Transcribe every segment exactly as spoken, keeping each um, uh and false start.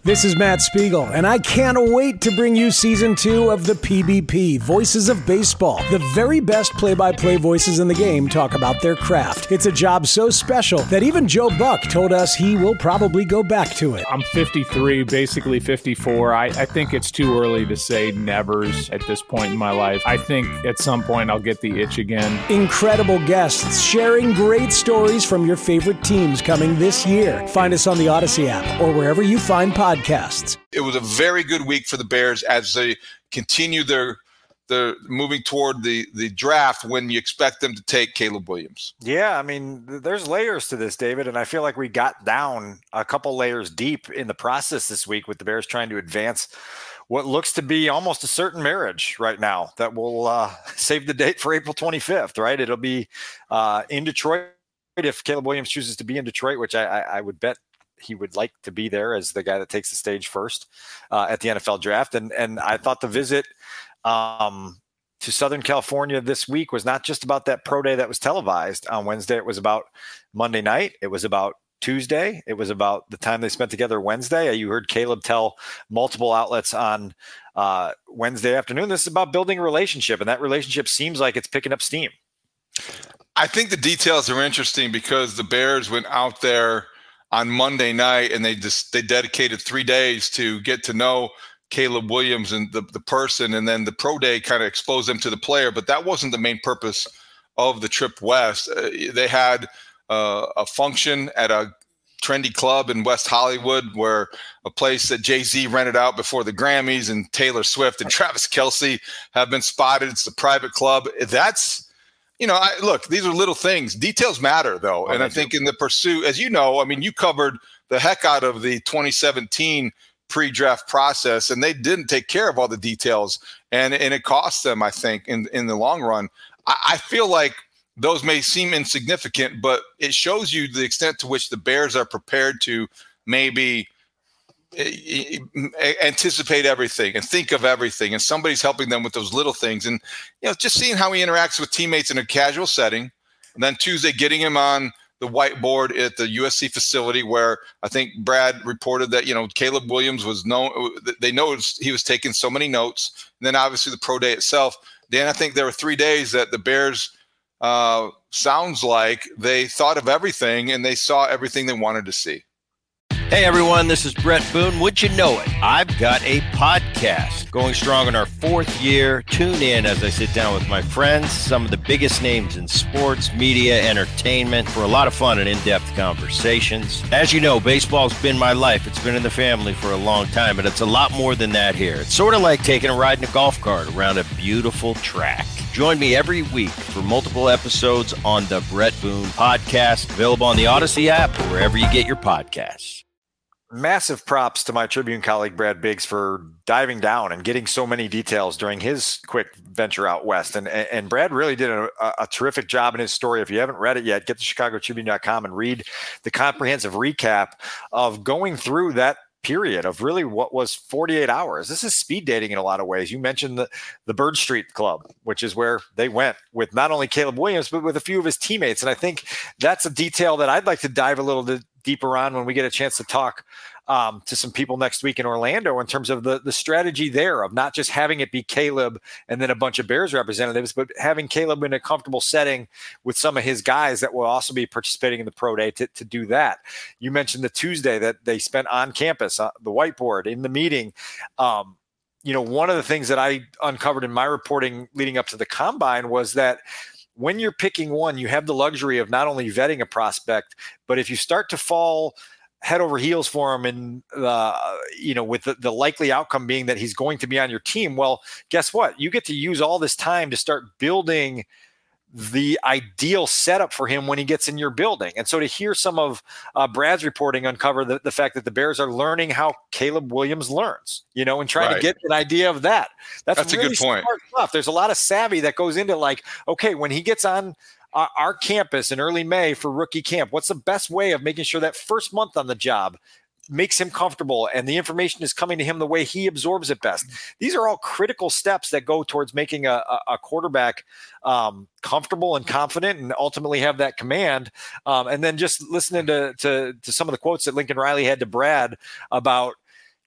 This is Matt Spiegel, and I can't wait to bring you season two of the P B P, Voices of Baseball. The very best play-by-play voices in the game talk about their craft. It's a job so special that even Joe Buck told us he will probably go back to it. I'm fifty-three, basically fifty-four. I, I think it's too early to say nevers at this point in my life. I think at some point I'll get the itch again. Incredible guests sharing great stories from your favorite teams coming this year. Find us on the Odyssey app or wherever you find podcasts. Podcasts. It was a very good week for the Bears as they continue their their moving toward the, the draft when you expect them to take Caleb Williams. Yeah, I mean, there's layers to this, David, and I feel like we got down a couple layers deep in the process this week with the Bears trying to advance what looks to be almost a certain marriage right now that will uh, save the date for April twenty-fifth, right? It'll be uh, in Detroit if Caleb Williams chooses to be in Detroit, which I, I, I would bet he would like to be there as the guy that takes the stage first uh, at the N F L draft. And and I thought the visit um, to Southern California this week was not just about that pro day that was televised on Wednesday. It was about Monday night. It was about Tuesday. It was about the time they spent together Wednesday. You heard Caleb tell multiple outlets on uh, Wednesday afternoon, this is about building a relationship. And that relationship seems like it's picking up steam. I think the details are interesting because the Bears went out there on Monday night, and they just they dedicated three days to get to know Caleb Williams and the, the person, and then the pro day kind of exposed them to the player. But that wasn't the main purpose of the trip west. Uh, they had uh, a function at a trendy club in West Hollywood, where a place that Jay-Z rented out before the Grammys, and Taylor Swift and Travis Kelce have been spotted. It's a private club. That's You know, I, look, these are little things. Details matter, though. And I think in the pursuit, as you know, I mean, you covered the heck out of the twenty seventeen pre-draft process, and they didn't take care of all the details. And, and it cost them, I think, in, in the long run. I, I feel like those may seem insignificant, but it shows you the extent to which the Bears are prepared to maybe anticipate everything and think of everything, and somebody's helping them with those little things. And you know, just seeing how he interacts with teammates in a casual setting, and then Tuesday getting him on the whiteboard at the U S C facility, where I think Brad reported that, you know, Caleb Williams was known, they noticed he was taking so many notes. And then obviously the pro day itself. Dan, I think there were three days that the Bears uh, sounds like they thought of everything and they saw everything they wanted to see. Hey everyone, this is Brett Boone. Would you know it? I've got a podcast going strong in our fourth year. Tune in as I sit down with my friends, some of the biggest names in sports, media, entertainment, for a lot of fun and in-depth conversations. As you know, baseball's been my life. It's been in the family for a long time, but it's a lot more than that here. It's sort of like taking a ride in a golf cart around a beautiful track. Join me every week for multiple episodes on the Brett Boone Podcast, available on the Odyssey app or wherever you get your podcasts. Massive props to my Tribune colleague, Brad Biggs, for diving down and getting so many details during his quick venture out west. And and Brad really did a, a terrific job in his story. If you haven't read it yet, get to chicago tribune dot com and read the comprehensive recap of going through that period of really what was forty-eight hours. This is speed dating in a lot of ways. You mentioned the, the Bird Street Club, which is where they went with not only Caleb Williams, but with a few of his teammates. And I think that's a detail that I'd like to dive a little bit deeper on when we get a chance to talk um, to some people next week in Orlando, in terms of the, the strategy there of not just having it be Caleb and then a bunch of Bears representatives, but having Caleb in a comfortable setting with some of his guys that will also be participating in the pro day to, to do that. You mentioned the Tuesday that they spent on campus, uh, the whiteboard, in the meeting. Um, you know, one of the things that I uncovered in my reporting leading up to the combine was that when you're picking one, you have the luxury of not only vetting a prospect, but if you start to fall head over heels for him, and uh, you know, with the, the likely outcome being that he's going to be on your team, well, guess what? You get to use all this time to start building the ideal setup for him when he gets in your building. And so to hear some of uh, Brad's reporting uncover the, the fact that the Bears are learning how Caleb Williams learns, you know, and trying right. to get an idea of that. That's, That's really a good point. Smart stuff. There's a lot of savvy that goes into, like, okay, when he gets on uh, our campus in early May for rookie camp, what's the best way of making sure that first month on the job makes him comfortable and the information is coming to him the way he absorbs it best. These are all critical steps that go towards making a, a quarterback um, comfortable and confident and ultimately have that command. Um, and then just listening to, to, to some of the quotes that Lincoln Riley had to Brad about,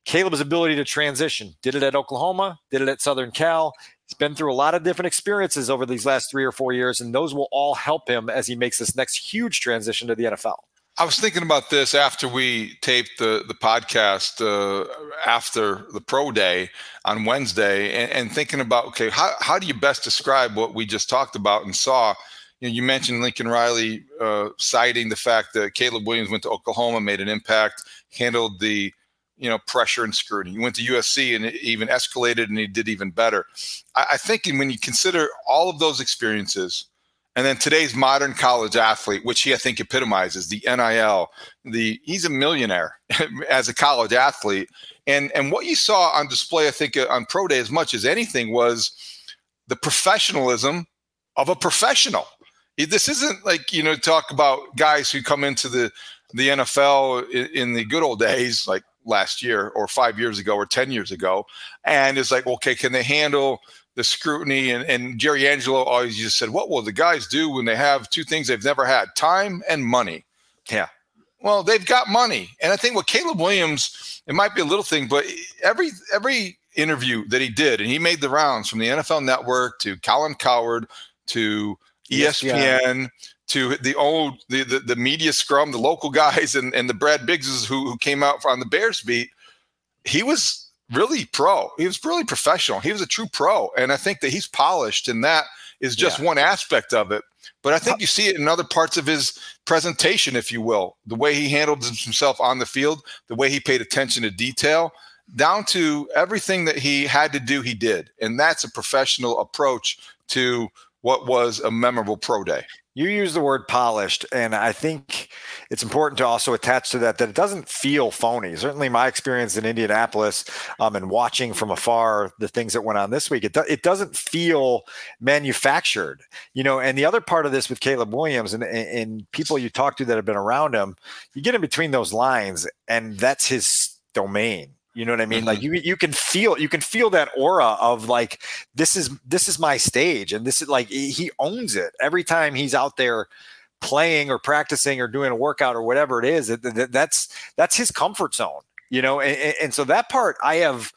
Caleb's ability to transition. Did it at Oklahoma, did it at Southern Cal. He's been through a lot of different experiences over these last three or four years, and those will all help him as he makes this next huge transition to the N F L. I was thinking about this after we taped the, the podcast uh, after the pro day on Wednesday, and, and thinking about, okay, how, how do you best describe what we just talked about and saw? You know, you mentioned Lincoln Riley uh, citing the fact that Caleb Williams went to Oklahoma, made an impact, handled the you know pressure and scrutiny. He went to U S C and it even escalated, and he did even better. I, I think when you consider all of those experiences, and then today's modern college athlete, which he, I think, epitomizes the N I L, the he's a millionaire as a college athlete. And, and what you saw on display, I think, on Pro Day as much as anything was the professionalism of a professional. This isn't like, you know, talk about guys who come into the, the N F L in, in the good old days, like last year or five years ago or ten years ago. And it's like, okay, can they handle the scrutiny? And, and Jerry Angelo always just said, what will the guys do when they have two things they've never had, time and money? Yeah. Well, they've got money. And I think with Caleb Williams, it might be a little thing, but every every interview that he did, and he made the rounds from the N F L Network to Colin Cowherd to E S P N, yeah. to the old the, the the media scrum, the local guys, and, and the Brad Biggses who, who came out on the Bears beat, he was really pro. He was really professional. He was a true pro. And I think that he's polished, and that is just yeah. one aspect of it. But I think you see it in other parts of his presentation, if you will, the way he handled himself on the field, the way he paid attention to detail, down to everything that he had to do, he did. And that's a professional approach to what was a memorable pro day. You use the word polished, and I think it's important to also attach to that that it doesn't feel phony. Certainly my experience in Indianapolis um, and watching from afar the things that went on this week, it, do, it doesn't feel manufactured. You know, and the other part of this with Caleb Williams and, and people you talk to that have been around him, you get in between those lines, and that's his domain. You know what I mean? Mm-hmm. Like you, you can feel, you can feel that aura of like, this is, this is my stage. And this is like, he owns it every time he's out there playing or practicing or doing a workout or whatever it is. It, that, that's, that's his comfort zone, you know? And, and so that part I have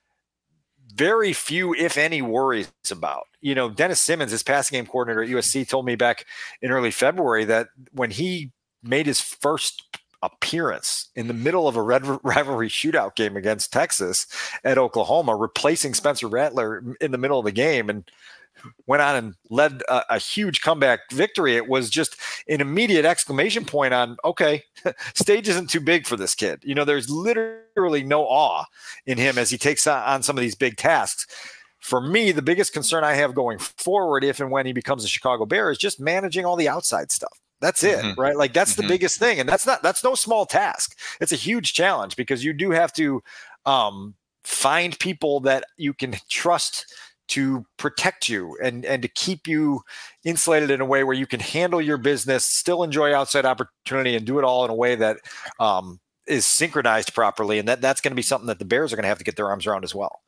very few, if any, worries about. You know, Dennis Simmons, his passing game coordinator at U S C, told me back in early February that when he made his first appearance in the middle of a red rivalry shootout game against Texas at Oklahoma, replacing Spencer Rattler in the middle of the game, and went on and led a, a huge comeback victory. It was just an immediate exclamation point on, okay, stage isn't too big for this kid. You know, there's literally no awe in him as he takes on some of these big tasks. For me, the biggest concern I have going forward, if and when he becomes a Chicago Bear, is just managing all the outside stuff. That's it, mm-hmm. right? Like that's mm-hmm. the biggest thing. And that's not, that's no small task. It's a huge challenge because you do have to um, find people that you can trust to protect you and, and to keep you insulated in a way where you can handle your business, still enjoy outside opportunity, and do it all in a way that um, is synchronized properly. And that that's going to be something that the Bears are going to have to get their arms around as well.